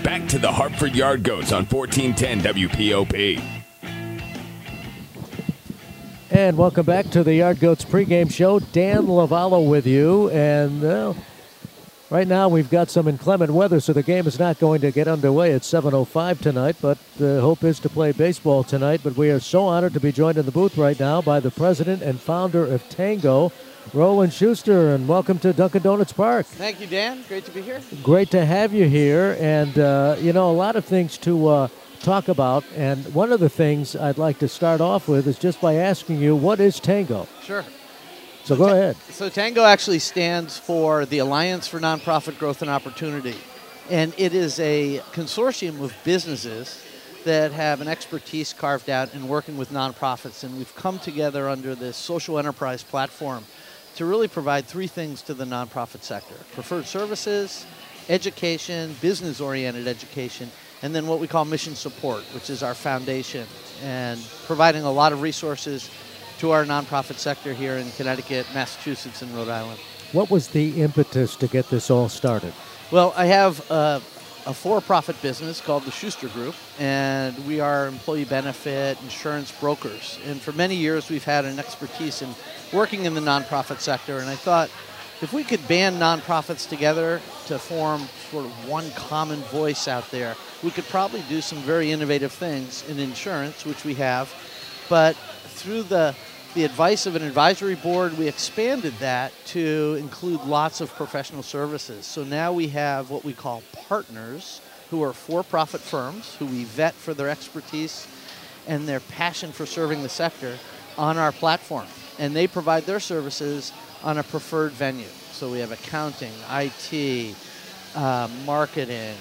Back to the Hartford Yard Goats on 1410 WPOP. And welcome back to the Yard Goats pregame show. Dan Lavallo with you. And right now we've got some inclement weather, so the game is not going to get underway at 7:05 tonight. But the hope is to play baseball tonight. But we are so honored to be joined in the booth right now by the president and founder of Tango, Roland Schuster. And welcome to Dunkin' Donuts Park. Thank you, Dan. Great to be here. Great to have you here. And, a lot of things to talk about, and one of the things I'd like to start off with is just by asking you, what is Tango? Sure. So go ahead. So Tango actually stands for the Alliance for Nonprofit Growth and Opportunity, and it is a consortium of businesses that have an expertise carved out in working with nonprofits, and we've come together under this social enterprise platform to really provide three things to the nonprofit sector: preferred services, education, business-oriented education, and then what we call mission support, which is our foundation, and providing a lot of resources to our nonprofit sector here in Connecticut, Massachusetts, and Rhode Island. What was the impetus to get this all started? Well, I have a for-profit business called the Schuster Group, and we are employee benefit insurance brokers. And for many years, we've had an expertise in working in the nonprofit sector, and I thought, if we could band nonprofits together to form sort of one common voice out there, we could probably do some very innovative things in insurance, which we have. But through the advice of an advisory board, we expanded that to include lots of professional services. So now we have what we call partners, who are for-profit firms, who we vet for their expertise and their passion for serving the sector on our platform. And they provide their services on a preferred venue. So we have accounting, IT, marketing,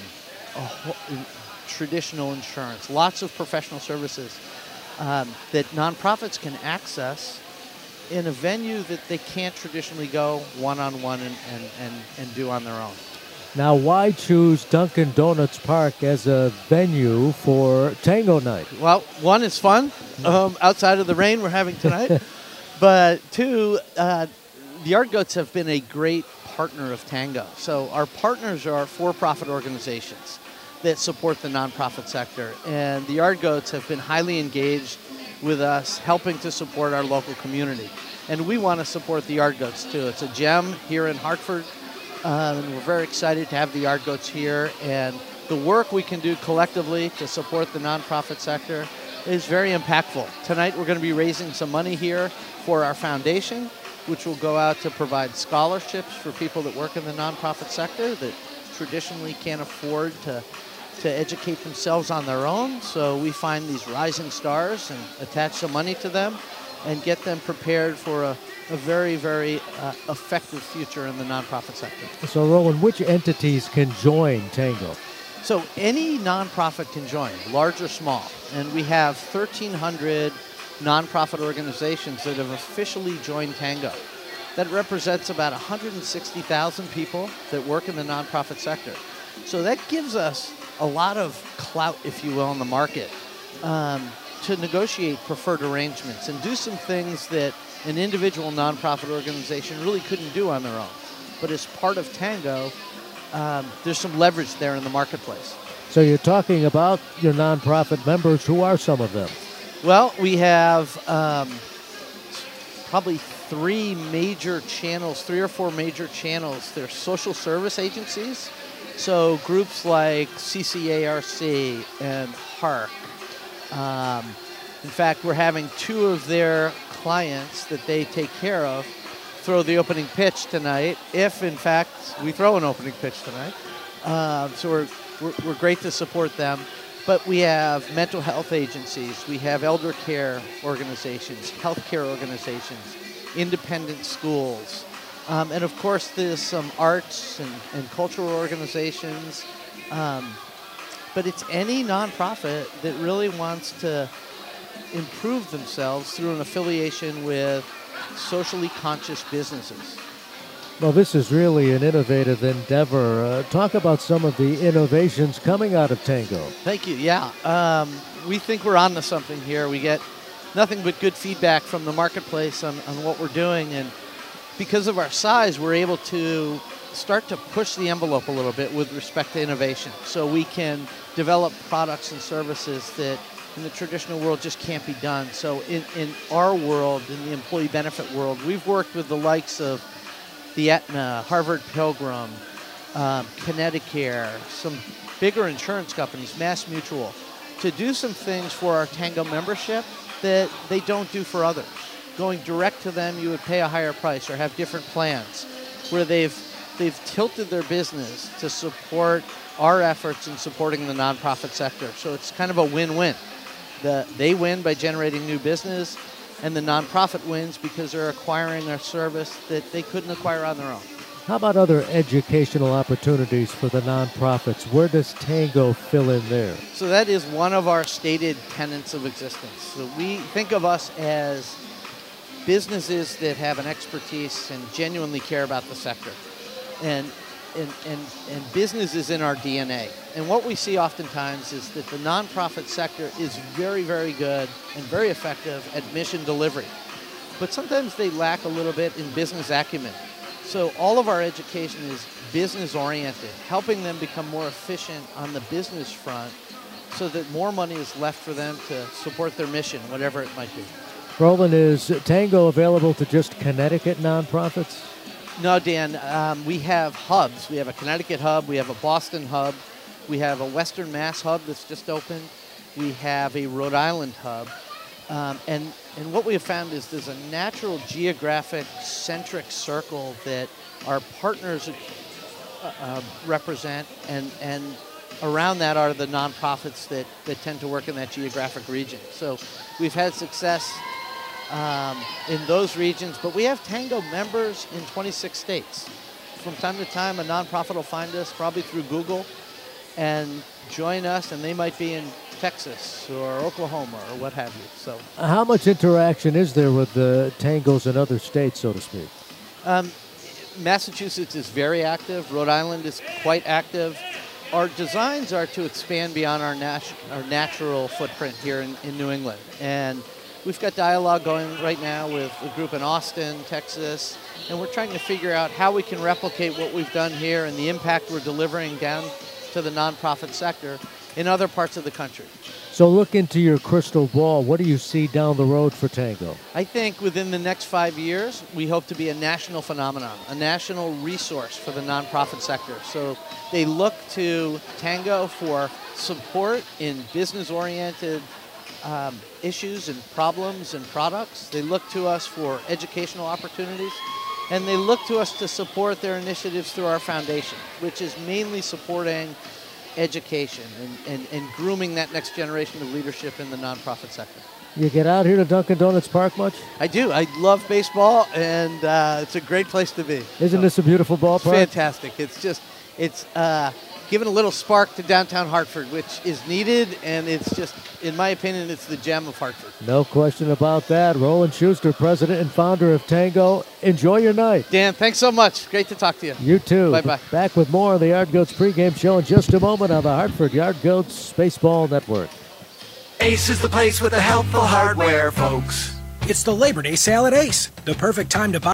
traditional insurance, lots of professional services that nonprofits can access in a venue that they can't traditionally go one-on-one and do on their own. Now, why choose Dunkin' Donuts Park as a venue for Tango Night? Well, one, it's fun, outside of the rain we're having tonight. But two, the Yard Goats have been a great partner of Tango. So our partners are for-profit organizations that support the nonprofit sector. And the Yard Goats have been highly engaged with us, helping to support our local community. And we want to support the Yard Goats, too. It's a gem here in Hartford, and we're very excited to have the Yard Goats here. And the work we can do collectively to support the nonprofit sector is very impactful. Tonight we're going to be raising some money here for our foundation, which will go out to provide scholarships for people that work in the nonprofit sector that traditionally can't afford to educate themselves on their own. So we find these rising stars and attach some money to them and get them prepared for a very, very effective future in the nonprofit sector. So, Roland, which entities can join Tango? So any nonprofit can join, large or small. And we have 1,300 nonprofit organizations that have officially joined Tango. That represents about 160,000 people that work in the nonprofit sector. So that gives us a lot of clout, if you will, in the market to negotiate preferred arrangements and do some things that an individual nonprofit organization really couldn't do on their own. But as part of Tango, there's some leverage there in the marketplace. So you're talking about your nonprofit members. Who are some of them? Well, we have probably three or four major channels. They're social service agencies. So groups like CCARC and HARC. In fact, we're having two of their clients that they take care of throw the opening pitch tonight, if in fact we throw an opening pitch tonight. So we're great to support them. But we have mental health agencies, we have elder care organizations, healthcare organizations, independent schools, and of course there's some arts and cultural organizations. But it's any nonprofit that really wants to improve themselves through an affiliation with socially conscious businesses. Well, this is really an innovative endeavor. Talk about some of the innovations coming out of Tango. Thank you. Yeah. We think we're on to something here. We get nothing but good feedback from the marketplace on what we're doing. And because of our size, we're able to start to push the envelope a little bit with respect to innovation. So we can develop products and services that in the traditional world just can't be done. So in our world, in the employee benefit world, we've worked with the likes of the Aetna, Harvard Pilgrim, Connecticut, some bigger insurance companies, Mass Mutual, to do some things for our Tango membership that they don't do for others. Going direct to them, you would pay a higher price or have different plans where they've tilted their business to support our efforts in supporting the nonprofit sector. So it's kind of a win-win. They win by generating new business, and the nonprofit wins because they're acquiring a service that they couldn't acquire on their own. How about other educational opportunities for the nonprofits? Where does Tango fill in there? So that is one of our stated tenets of existence. So we think of us as businesses that have an expertise and genuinely care about the sector. And business is in our DNA. And what we see oftentimes is that the nonprofit sector is very, very good and very effective at mission delivery. But sometimes they lack a little bit in business acumen. So all of our education is business-oriented, helping them become more efficient on the business front so that more money is left for them to support their mission, whatever it might be. Roland, is Tango available to just Connecticut nonprofits? No, Dan, we have hubs. We have a Connecticut hub. We have a Boston hub. We have a Western Mass hub that's just opened. We have a Rhode Island hub. And what we have found is there's a natural geographic centric circle that our partners represent, and around that are the nonprofits that tend to work in that geographic region. So we've had success in those regions, but we have Tango members in 26 states. From time to time, a nonprofit will find us, probably through Google, and join us, and they might be in Texas or Oklahoma or what have you. So, how much interaction is there with the Tangos in other states, so to speak? Massachusetts is very active. Rhode Island is quite active. Our designs are to expand beyond our natural footprint here in New England. And we've got dialogue going right now with a group in Austin, Texas, and we're trying to figure out how we can replicate what we've done here and the impact we're delivering down to the nonprofit sector in other parts of the country. So look into your crystal ball. What do you see down the road for Tango? I think within the next 5 years, we hope to be a national phenomenon, a national resource for the nonprofit sector. So they look to Tango for support in business-oriented issues and problems and products. They look to us for educational opportunities, and they look to us to support their initiatives through our foundation, which is mainly supporting education and grooming that next generation of leadership in the nonprofit sector. You get out here to Dunkin' Donuts Park much? I do. I love baseball, and it's a great place to be. Isn't this a beautiful ballpark? It's fantastic. It's given a little spark to downtown Hartford, which is needed, and it's just, in my opinion, it's the gem of Hartford. No question about that. Roland Schuster, president and founder of Tango. Enjoy your night. Dan, thanks so much. Great to talk to you. You too. Bye-bye. Back with more of the Yard Goats pregame show in just a moment on the Hartford Yard Goats Baseball Network. Ace is the place with the helpful hardware, folks. It's the Labor Day sale at Ace, the perfect time to buy